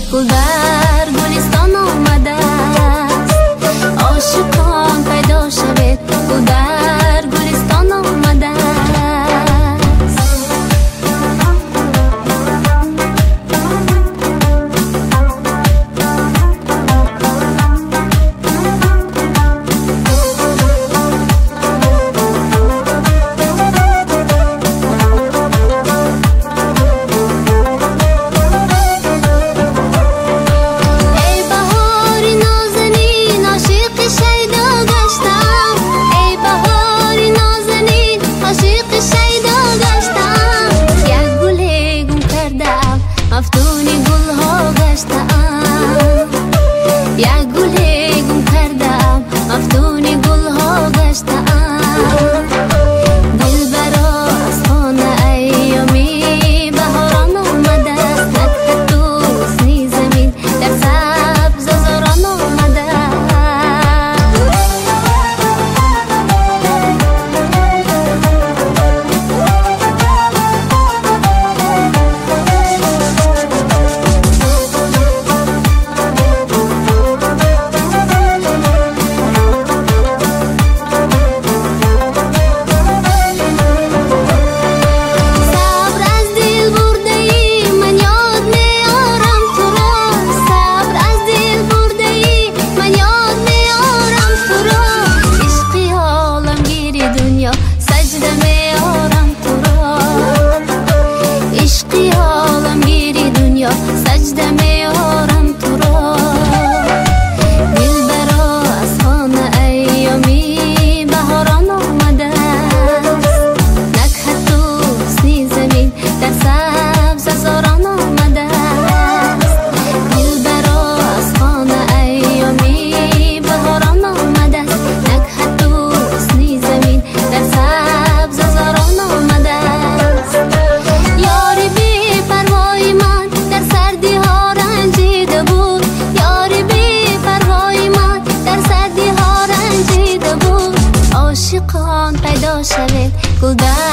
گل در گلستان آمده است. عاشقان پیدا شود، گل در گلستان آمده است. مفتونی گل ها گشتم، یک گل گم کردم، مفتونی گل ها گشتم. دل برا از خانه ایامی بهاران آمده است. نکه دوسنی زمین در سبز زاران آمده پیدا شود، گل در